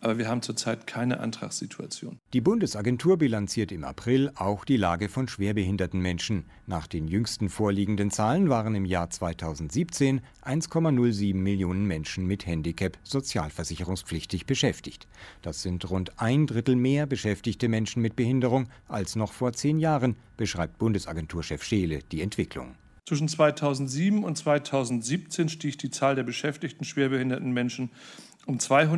Aber wir haben zurzeit keine Antragssituation. Die Bundesagentur bilanziert im April auch die Lage von schwerbehinderten Menschen. Nach den jüngsten vorliegenden Zahlen waren im Jahr zweitausendsiebzehn eins Komma null sieben Millionen Menschen mit Handicap sozialversicherungspflichtig beschäftigt. Das sind rund ein Drittel mehr beschäftigte Menschen mit Behinderung als noch vor zehn Jahren, beschreibt Bundesagenturchef Scheele die Entwicklung. Zwischen zweitausendsieben und zweitausendsiebzehn stieg die Zahl der beschäftigten schwerbehinderten Menschen um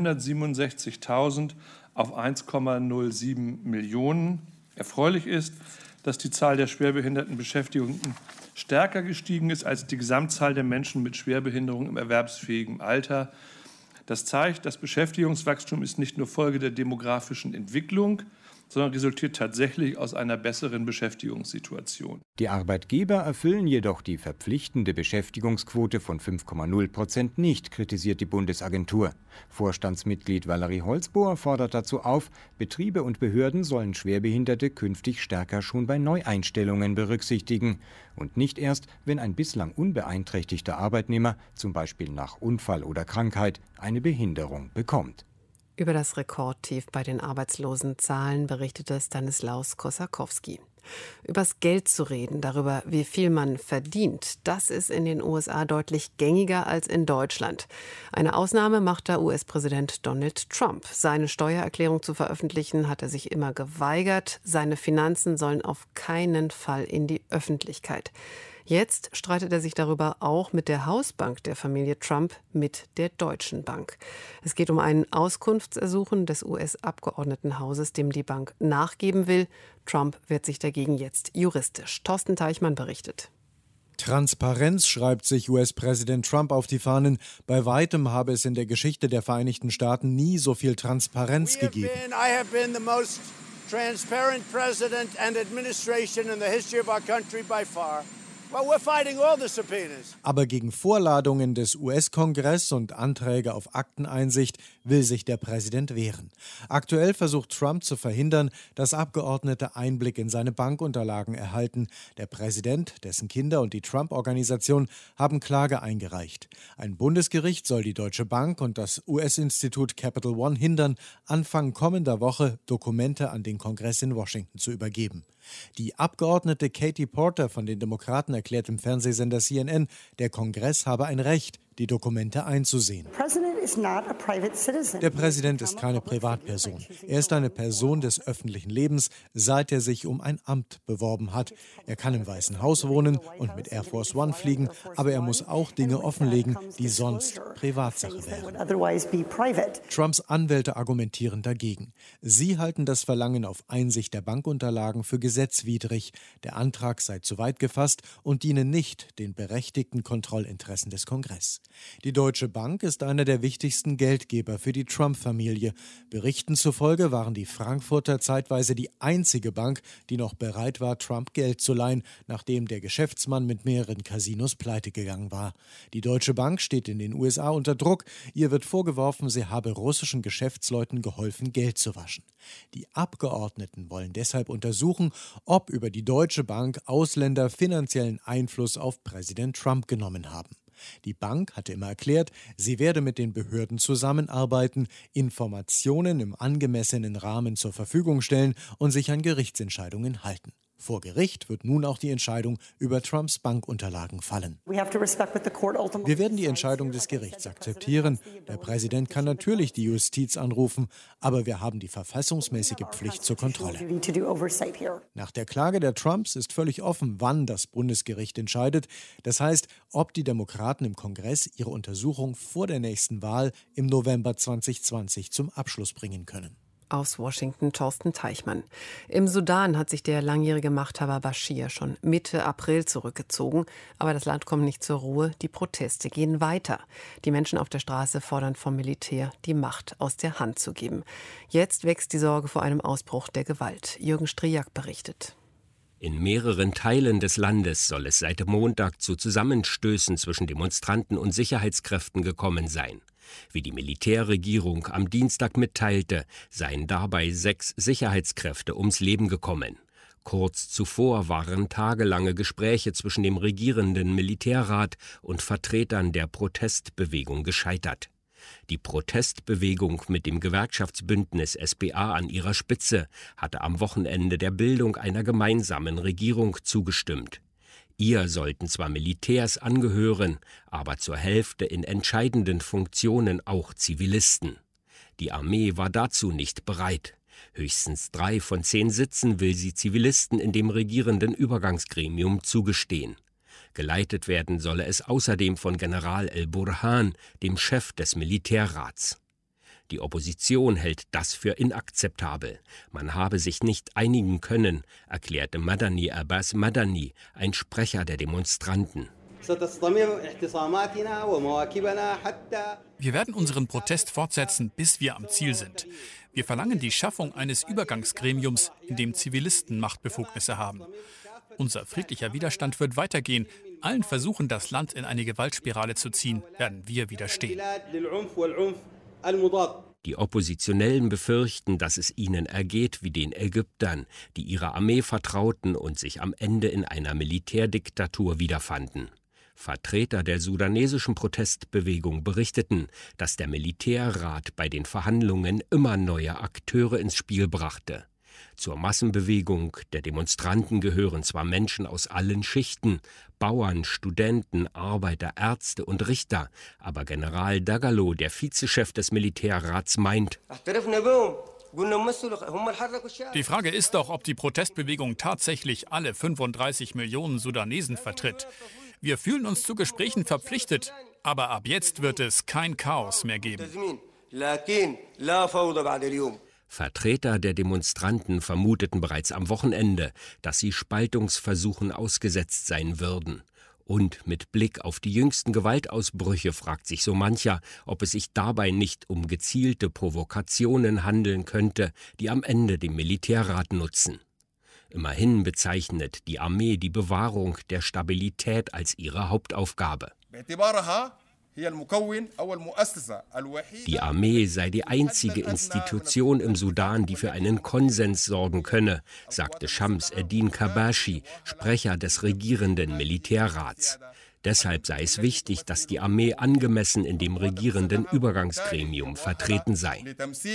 zweihundertsiebenundsechzigtausend auf eins Komma null sieben Millionen. Erfreulich ist, dass die Zahl der schwerbehinderten Beschäftigten stärker gestiegen ist als die Gesamtzahl der Menschen mit Schwerbehinderung im erwerbsfähigen Alter. Das zeigt, das Beschäftigungswachstum ist nicht nur Folge der demografischen Entwicklung, sondern resultiert tatsächlich aus einer besseren Beschäftigungssituation. Die Arbeitgeber erfüllen jedoch die verpflichtende Beschäftigungsquote von fünf Komma null Prozent nicht, kritisiert die Bundesagentur. Vorstandsmitglied Valerie Holzbohr fordert dazu auf, Betriebe und Behörden sollen Schwerbehinderte künftig stärker schon bei Neueinstellungen berücksichtigen und nicht erst, wenn ein bislang unbeeinträchtigter Arbeitnehmer, zum Beispiel nach Unfall oder Krankheit, eine Behinderung bekommt. Über das Rekordtief bei den Arbeitslosenzahlen berichtete Stanislaus Kosakowski. Übers Geld zu reden, darüber, wie viel man verdient, das ist in den U S A deutlich gängiger als in Deutschland. Eine Ausnahme macht da U S-Präsident Donald Trump. Seine Steuererklärung zu veröffentlichen, hat er sich immer geweigert. Seine Finanzen sollen auf keinen Fall in die Öffentlichkeit. Jetzt streitet er sich darüber auch mit der Hausbank der Familie Trump, mit der Deutschen Bank. Es geht um ein Auskunftsersuchen des U S-Abgeordnetenhauses, dem die Bank nachgeben will. Trump wehrt sich dagegen jetzt juristisch. Thorsten Teichmann berichtet. Transparenz schreibt sich U S-Präsident Trump auf die Fahnen. Bei weitem habe es in der Geschichte der Vereinigten Staaten nie so viel Transparenz gegeben. Transparent president and administration in the history of our country by far. Aber gegen Vorladungen des U S-Kongress und Anträge auf Akteneinsicht will sich der Präsident wehren. Aktuell versucht Trump zu verhindern, dass Abgeordnete Einblick in seine Bankunterlagen erhalten. Der Präsident, dessen Kinder und die Trump-Organisation haben Klage eingereicht. Ein Bundesgericht soll die Deutsche Bank und das U S-Institut Capital One hindern, Anfang kommender Woche Dokumente an den Kongress in Washington zu übergeben. Die Abgeordnete Katie Porter von den Demokraten erklärt im Fernsehsender C N N, der Kongress habe ein Recht, die Dokumente einzusehen. Der Präsident ist keine Privatperson. Er ist eine Person des öffentlichen Lebens, seit er sich um ein Amt beworben hat. Er kann im Weißen Haus wohnen und mit Air Force One fliegen, aber er muss auch Dinge offenlegen, die sonst Privatsache wären. Trumps Anwälte argumentieren dagegen. Sie halten das Verlangen auf Einsicht der Bankunterlagen für gesetzwidrig. Der Antrag sei zu weit gefasst und diene nicht den berechtigten Kontrollinteressen des Kongresses. Die Deutsche Bank ist einer der wichtigsten Geldgeber für die Trump-Familie. Berichten zufolge waren die Frankfurter zeitweise die einzige Bank, die noch bereit war, Trump Geld zu leihen, nachdem der Geschäftsmann mit mehreren Casinos pleite gegangen war. Die Deutsche Bank steht in den U S A unter Druck. Ihr wird vorgeworfen, sie habe russischen Geschäftsleuten geholfen, Geld zu waschen. Die Abgeordneten wollen deshalb untersuchen, ob über die Deutsche Bank Ausländer finanziellen Einfluss auf Präsident Trump genommen haben. Die Bank hatte immer erklärt, sie werde mit den Behörden zusammenarbeiten, Informationen im angemessenen Rahmen zur Verfügung stellen und sich an Gerichtsentscheidungen halten. Vor Gericht wird nun auch die Entscheidung über Trumps Bankunterlagen fallen. Wir werden die Entscheidung des Gerichts akzeptieren. Der Präsident kann natürlich die Justiz anrufen, aber wir haben die verfassungsmäßige Pflicht zur Kontrolle. Nach der Klage der Trumps ist völlig offen, wann das Bundesgericht entscheidet. Das heißt, ob die Demokraten im Kongress ihre Untersuchung vor der nächsten Wahl im November zweitausendzwanzig zum Abschluss bringen können. Aus Washington Thorsten Teichmann. Im Sudan hat sich der langjährige Machthaber Bashir schon Mitte April zurückgezogen. Aber das Land kommt nicht zur Ruhe. Die Proteste gehen weiter. Die Menschen auf der Straße fordern vom Militär, die Macht aus der Hand zu geben. Jetzt wächst die Sorge vor einem Ausbruch der Gewalt. Jürgen Striak berichtet. In mehreren Teilen des Landes soll es seit Montag zu Zusammenstößen zwischen Demonstranten und Sicherheitskräften gekommen sein. Wie die Militärregierung am Dienstag mitteilte, seien dabei sechs Sicherheitskräfte ums Leben gekommen. Kurz zuvor waren tagelange Gespräche zwischen dem regierenden Militärrat und Vertretern der Protestbewegung gescheitert. Die Protestbewegung mit dem Gewerkschaftsbündnis S P A an ihrer Spitze hatte am Wochenende der Bildung einer gemeinsamen Regierung zugestimmt. Ihr sollten zwar Militärs angehören, aber zur Hälfte in entscheidenden Funktionen auch Zivilisten. Die Armee war dazu nicht bereit. Höchstens drei von zehn Sitzen will sie Zivilisten in dem regierenden Übergangsgremium zugestehen. Geleitet werden solle es außerdem von General el-Burhan, dem Chef des Militärrats. Die Opposition hält das für inakzeptabel. Man habe sich nicht einigen können, erklärte Madani Abbas Madani, ein Sprecher der Demonstranten. Wir werden unseren Protest fortsetzen, bis wir am Ziel sind. Wir verlangen die Schaffung eines Übergangsgremiums, in dem Zivilisten Machtbefugnisse haben. Unser friedlicher Widerstand wird weitergehen. Allen Versuchen, das Land in eine Gewaltspirale zu ziehen, werden wir widerstehen. Die Oppositionellen befürchten, dass es ihnen ergeht wie den Ägyptern, die ihrer Armee vertrauten und sich am Ende in einer Militärdiktatur wiederfanden. Vertreter der sudanesischen Protestbewegung berichteten, dass der Militärrat bei den Verhandlungen immer neue Akteure ins Spiel brachte. Zur Massenbewegung der Demonstranten gehören zwar Menschen aus allen Schichten, Bauern, Studenten, Arbeiter, Ärzte und Richter, aber General Dagalo, der Vizechef des Militärrats, meint: Die Frage ist doch, ob die Protestbewegung tatsächlich alle fünfunddreißig Millionen Sudanesen vertritt. Wir fühlen uns zu Gesprächen verpflichtet, aber ab jetzt wird es kein Chaos mehr geben. Vertreter der Demonstranten vermuteten bereits am Wochenende, dass sie Spaltungsversuchen ausgesetzt sein würden. Und mit Blick auf die jüngsten Gewaltausbrüche fragt sich so mancher, ob es sich dabei nicht um gezielte Provokationen handeln könnte, die am Ende dem Militärrat nutzen. Immerhin bezeichnet die Armee die Bewahrung der Stabilität als ihre Hauptaufgabe. Die Armee sei die einzige Institution im Sudan, die für einen Konsens sorgen könne, sagte Shams Eddin Kabashi, Sprecher des regierenden Militärrats. Deshalb sei es wichtig, dass die Armee angemessen in dem regierenden Übergangsgremium vertreten sei.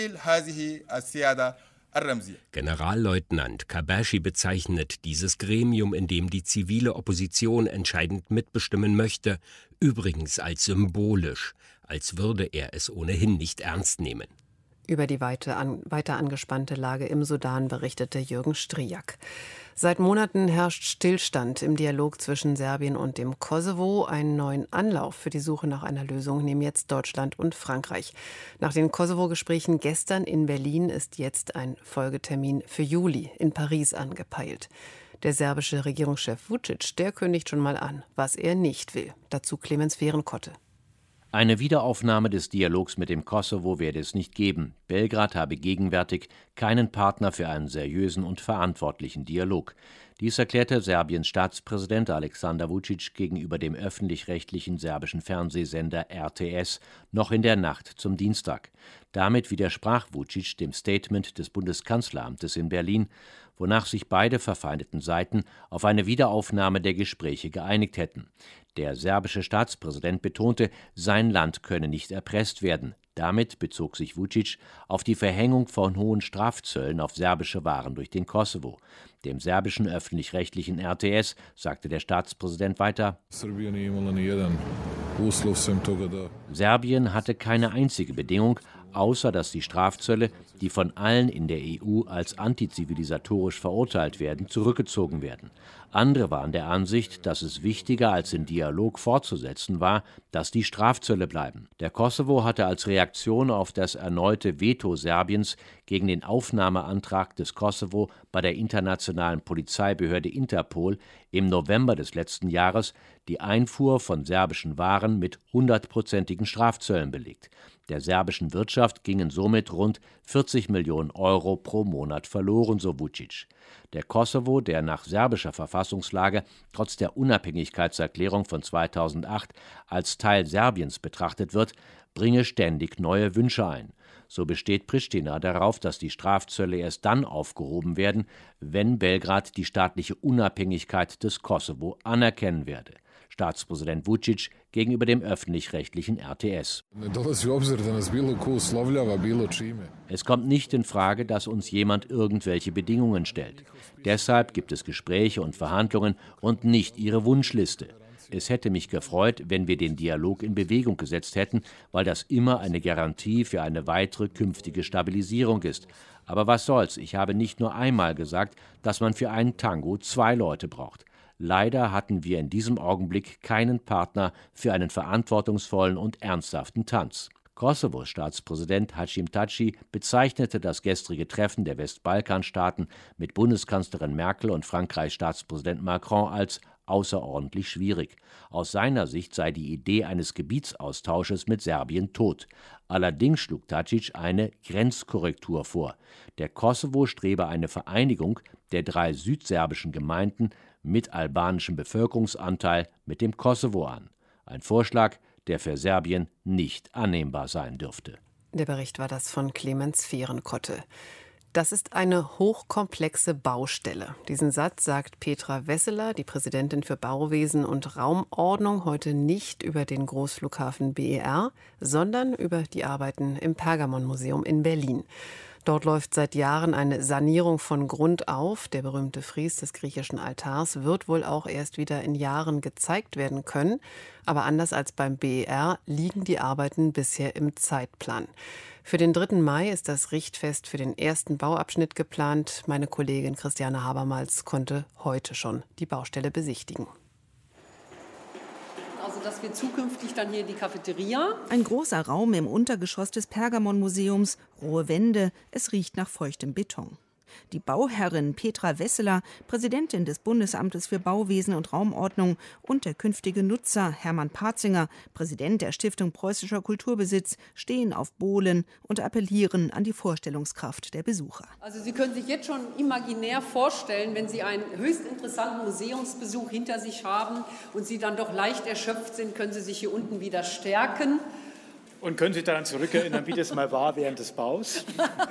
Generalleutnant Kabashi bezeichnet dieses Gremium, in dem die zivile Opposition entscheidend mitbestimmen möchte, übrigens als symbolisch, als würde er es ohnehin nicht ernst nehmen. Über die weiter, an, weiter angespannte Lage im Sudan berichtete Jürgen Striak. Seit Monaten herrscht Stillstand im Dialog zwischen Serbien und dem Kosovo. Einen neuen Anlauf für die Suche nach einer Lösung nehmen jetzt Deutschland und Frankreich. Nach den Kosovo-Gesprächen gestern in Berlin ist jetzt ein Folgetermin für Juli in Paris angepeilt. Der serbische Regierungschef Vučić, der kündigt schon mal an, was er nicht will. Dazu Clemens Fehrenkotte. Eine Wiederaufnahme des Dialogs mit dem Kosovo werde es nicht geben. Belgrad habe gegenwärtig keinen Partner für einen seriösen und verantwortlichen Dialog. Dies erklärte Serbiens Staatspräsident Aleksandar Vučić gegenüber dem öffentlich-rechtlichen serbischen Fernsehsender R T S noch in der Nacht zum Dienstag. Damit widersprach Vučić dem Statement des Bundeskanzleramtes in Berlin, wonach sich beide verfeindeten Seiten auf eine Wiederaufnahme der Gespräche geeinigt hätten. Der serbische Staatspräsident betonte, sein Land könne nicht erpresst werden. Damit bezog sich Vučić auf die Verhängung von hohen Strafzöllen auf serbische Waren durch den Kosovo. Dem serbischen öffentlich-rechtlichen R T S sagte der Staatspräsident weiter: Serbien hatte keine einzige Bedingung, außer dass die Strafzölle, die von allen in der E U als antizivilisatorisch verurteilt werden, zurückgezogen werden. Andere waren der Ansicht, dass es wichtiger als den Dialog fortzusetzen war, dass die Strafzölle bleiben. Der Kosovo hatte als Reaktion auf das erneute Veto Serbiens gegen den Aufnahmeantrag des Kosovo bei der internationalen Polizeibehörde Interpol im November des letzten Jahres die Einfuhr von serbischen Waren mit hundertprozentigen Strafzöllen belegt. Der serbischen Wirtschaft gingen somit rund vierzig Millionen Euro pro Monat verloren, so Vučić. Der Kosovo, der nach serbischer Verfassungslage trotz der Unabhängigkeitserklärung von zweitausendacht als Teil Serbiens betrachtet wird, bringe ständig neue Wünsche ein. So besteht Pristina darauf, dass die Strafzölle erst dann aufgehoben werden, wenn Belgrad die staatliche Unabhängigkeit des Kosovo anerkennen werde. Staatspräsident Vučić gegenüber dem öffentlich-rechtlichen R T S. Es kommt nicht in Frage, dass uns jemand irgendwelche Bedingungen stellt. Deshalb gibt es Gespräche und Verhandlungen und nicht Ihre Wunschliste. Es hätte mich gefreut, wenn wir den Dialog in Bewegung gesetzt hätten, weil das immer eine Garantie für eine weitere künftige Stabilisierung ist. Aber was soll's, ich habe nicht nur einmal gesagt, dass man für einen Tango zwei Leute braucht. Leider hatten wir in diesem Augenblick keinen Partner für einen verantwortungsvollen und ernsthaften Tanz. Kosovos Staatspräsident Hashim Thaçi bezeichnete das gestrige Treffen der Westbalkanstaaten mit Bundeskanzlerin Merkel und Frankreichs Staatspräsident Macron als außerordentlich schwierig. Aus seiner Sicht sei die Idee eines Gebietsaustausches mit Serbien tot. Allerdings schlug Thaçi eine Grenzkorrektur vor. Der Kosovo strebe eine Vereinigung der drei südserbischen Gemeinden mit albanischem Bevölkerungsanteil mit dem Kosovo an. Ein Vorschlag, der für Serbien nicht annehmbar sein dürfte. Der Bericht war das von Clemens Fehrenkotte. Das ist eine hochkomplexe Baustelle. Diesen Satz sagt Petra Wesseler, die Präsidentin für Bauwesen und Raumordnung, heute nicht über den Großflughafen B E R, sondern über die Arbeiten im Pergamonmuseum in Berlin. Dort läuft seit Jahren eine Sanierung von Grund auf. Der berühmte Fries des griechischen Altars wird wohl auch erst wieder in Jahren gezeigt werden können. Aber anders als beim B E R liegen die Arbeiten bisher im Zeitplan. Für den dritten Mai ist das Richtfest für den ersten Bauabschnitt geplant. Meine Kollegin Christiane Habermals konnte heute schon die Baustelle besichtigen. Also, dass wir zukünftig dann hier die Cafeteria. Ein großer Raum im Untergeschoss des Pergamonmuseums, rohe Wände, es riecht nach feuchtem Beton. Die Bauherrin Petra Wesseler, Präsidentin des Bundesamtes für Bauwesen und Raumordnung, und der künftige Nutzer Hermann Patzinger, Präsident der Stiftung Preußischer Kulturbesitz, stehen auf Bohlen und appellieren an die Vorstellungskraft der Besucher. Also Sie können sich jetzt schon imaginär vorstellen, wenn Sie einen höchst interessanten Museumsbesuch hinter sich haben und Sie dann doch leicht erschöpft sind, können Sie sich hier unten wieder stärken. Und können Sie daran zurückerinnern, wie das mal war während des Baus?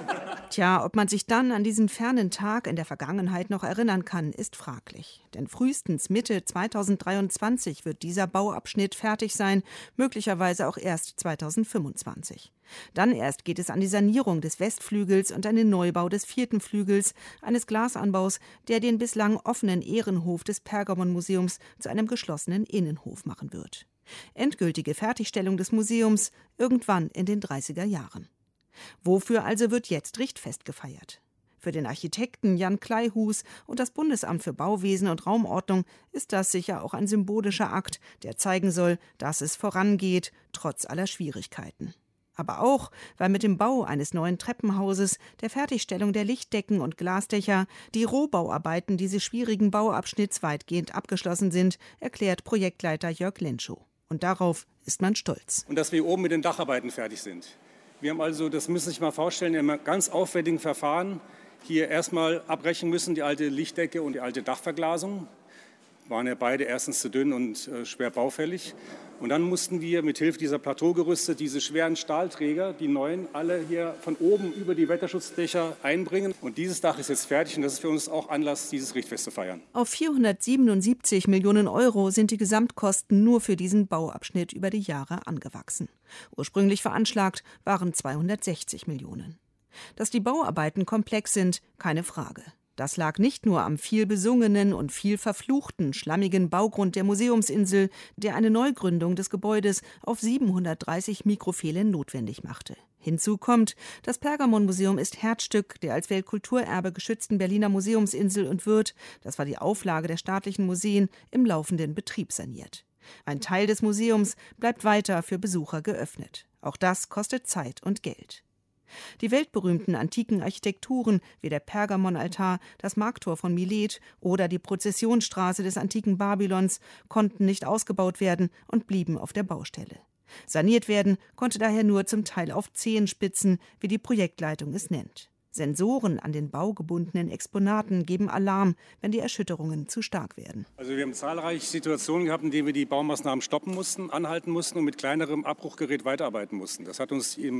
Tja, ob man sich dann an diesen fernen Tag in der Vergangenheit noch erinnern kann, ist fraglich. Denn frühestens Mitte zweitausenddreiundzwanzig wird dieser Bauabschnitt fertig sein, möglicherweise auch erst zweitausendfünfundzwanzig. Dann erst geht es an die Sanierung des Westflügels und an den Neubau des vierten Flügels, eines Glasanbaus, der den bislang offenen Ehrenhof des Pergamonmuseums zu einem geschlossenen Innenhof machen wird. Endgültige Fertigstellung des Museums irgendwann in den dreißiger Jahren. Wofür also wird jetzt Richtfest gefeiert? Für den Architekten Jan Kleihus und das Bundesamt für Bauwesen und Raumordnung ist das sicher auch ein symbolischer Akt, der zeigen soll, dass es vorangeht, trotz aller Schwierigkeiten. Aber auch, weil mit dem Bau eines neuen Treppenhauses, der Fertigstellung der Lichtdecken und Glasdächer, die Rohbauarbeiten dieses schwierigen Bauabschnitts weitgehend abgeschlossen sind, erklärt Projektleiter Jörg Lenschow. Und darauf ist man stolz. Und dass wir oben mit den Dacharbeiten fertig sind. Wir haben also, das müssen Sie sich mal vorstellen, in einem ganz aufwendigen Verfahren hier erstmal abbrechen müssen, die alte Lichtdecke und die alte Dachverglasung. Waren ja beide erstens zu dünn und äh, schwer baufällig. Und dann mussten wir mit Hilfe dieser Plateaugerüste diese schweren Stahlträger, die neuen, alle hier von oben über die Wetterschutzdächer einbringen. Und dieses Dach ist jetzt fertig und das ist für uns auch Anlass, dieses Richtfest zu feiern. Auf vierhundertsiebenundsiebzig Millionen Euro sind die Gesamtkosten nur für diesen Bauabschnitt über die Jahre angewachsen. Ursprünglich veranschlagt waren zweihundertsechzig Millionen. Dass die Bauarbeiten komplex sind, keine Frage. Das lag nicht nur am viel besungenen und viel verfluchten, schlammigen Baugrund der Museumsinsel, der eine Neugründung des Gebäudes auf siebenhundertdreißig Mikrofehlen notwendig machte. Hinzu kommt, das Pergamonmuseum ist Herzstück der als Weltkulturerbe geschützten Berliner Museumsinsel und wird, das war die Auflage der staatlichen Museen, im laufenden Betrieb saniert. Ein Teil des Museums bleibt weiter für Besucher geöffnet. Auch das kostet Zeit und Geld. Die weltberühmten antiken Architekturen wie der Pergamonaltar, das Markttor von Milet oder die Prozessionsstraße des antiken Babylons konnten nicht ausgebaut werden und blieben auf der Baustelle. Saniert werden konnte daher nur zum Teil auf Zehenspitzen, wie die Projektleitung es nennt. Sensoren an den baugebundenen Exponaten geben Alarm, wenn die Erschütterungen zu stark werden. Also wir haben zahlreiche Situationen gehabt, in denen wir die Baumaßnahmen stoppen mussten, anhalten mussten und mit kleinerem Abbruchgerät weiterarbeiten mussten. Das hat uns im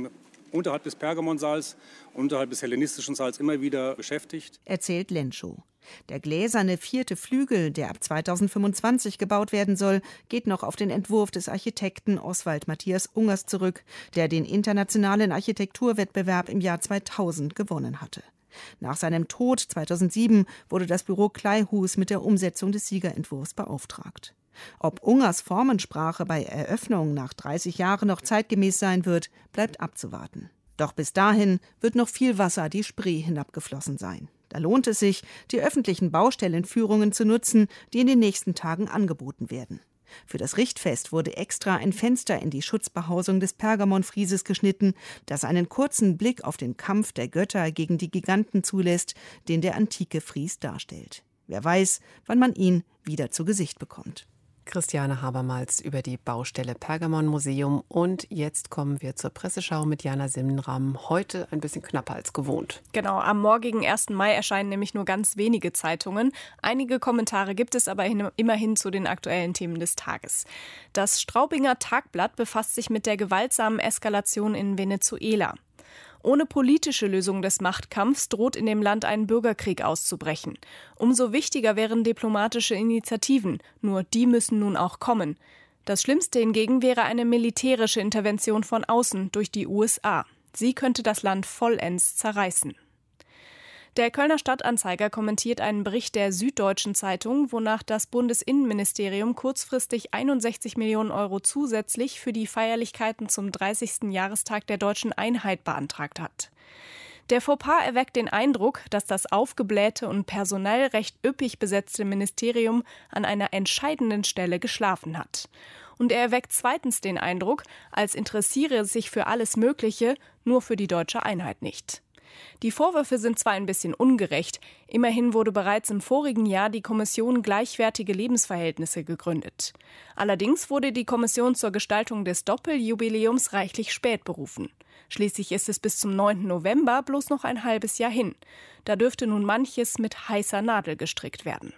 unterhalb des Pergamonsaals, unterhalb des hellenistischen Saals immer wieder beschäftigt. Erzählt Lenschow. Der gläserne vierte Flügel, der ab zweitausendfünfundzwanzig gebaut werden soll, geht noch auf den Entwurf des Architekten Oswald Matthias Ungers zurück, der den internationalen Architekturwettbewerb im Jahr zweitausend gewonnen hatte. Nach seinem Tod zweitausendsieben wurde das Büro Kleihues mit der Umsetzung des Siegerentwurfs beauftragt. Ob Ungers Formensprache bei Eröffnung nach dreißig Jahren noch zeitgemäß sein wird, bleibt abzuwarten. Doch bis dahin wird noch viel Wasser die Spree hinabgeflossen sein. Da lohnt es sich, die öffentlichen Baustellenführungen zu nutzen, die in den nächsten Tagen angeboten werden. Für das Richtfest wurde extra ein Fenster in die Schutzbehausung des Pergamonfrieses geschnitten, das einen kurzen Blick auf den Kampf der Götter gegen die Giganten zulässt, den der antike Fries darstellt. Wer weiß, wann man ihn wieder zu Gesicht bekommt. Christiane Habermals über die Baustelle Pergamon Museum. Und jetzt kommen wir zur Presseschau mit Jana Simmenrahm. Heute ein bisschen knapper als gewohnt. Genau, am morgigen ersten Mai erscheinen nämlich nur ganz wenige Zeitungen. Einige Kommentare gibt es aber immerhin zu den aktuellen Themen des Tages. Das Straubinger Tagblatt befasst sich mit der gewaltsamen Eskalation in Venezuela. Ohne politische Lösung des Machtkampfs droht in dem Land ein Bürgerkrieg auszubrechen. Umso wichtiger wären diplomatische Initiativen, nur die müssen nun auch kommen. Das Schlimmste hingegen wäre eine militärische Intervention von außen durch die U S A. Sie könnte das Land vollends zerreißen. Der Kölner Stadtanzeiger kommentiert einen Bericht der Süddeutschen Zeitung, wonach das Bundesinnenministerium kurzfristig einundsechzig Millionen Euro zusätzlich für die Feierlichkeiten zum dreißigsten Jahrestag der Deutschen Einheit beantragt hat. Der Fauxpas erweckt den Eindruck, dass das aufgeblähte und personell recht üppig besetzte Ministerium an einer entscheidenden Stelle geschlafen hat. Und er erweckt zweitens den Eindruck, als interessiere es sich für alles Mögliche, nur für die deutsche Einheit nicht. Die Vorwürfe sind zwar ein bisschen ungerecht, immerhin wurde bereits im vorigen Jahr die Kommission Gleichwertige Lebensverhältnisse gegründet. Allerdings wurde die Kommission zur Gestaltung des Doppeljubiläums reichlich spät berufen. Schließlich ist es bis zum neunten November bloß noch ein halbes Jahr hin. Da dürfte nun manches mit heißer Nadel gestrickt werden.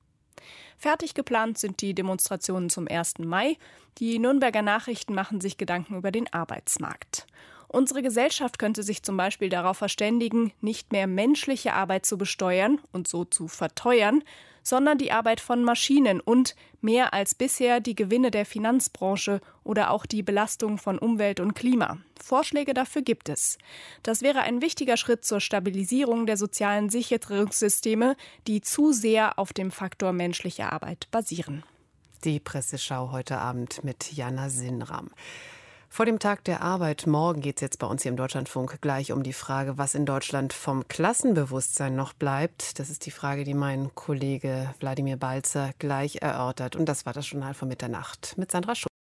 Fertig geplant sind die Demonstrationen zum ersten Mai. Die Nürnberger Nachrichten machen sich Gedanken über den Arbeitsmarkt. Unsere Gesellschaft könnte sich zum Beispiel darauf verständigen, nicht mehr menschliche Arbeit zu besteuern und so zu verteuern, sondern die Arbeit von Maschinen und, mehr als bisher, die Gewinne der Finanzbranche oder auch die Belastung von Umwelt und Klima. Vorschläge dafür gibt es. Das wäre ein wichtiger Schritt zur Stabilisierung der sozialen Sicherungssysteme, die zu sehr auf dem Faktor menschliche Arbeit basieren. Die Presseschau heute Abend mit Jana Simmenrahm. Vor dem Tag der Arbeit morgen geht es jetzt bei uns hier im Deutschlandfunk gleich um die Frage, was in Deutschland vom Klassenbewusstsein noch bleibt. Das ist die Frage, die mein Kollege Wladimir Balzer gleich erörtert. Und das war das Journal von Mitternacht mit Sandra Schulz.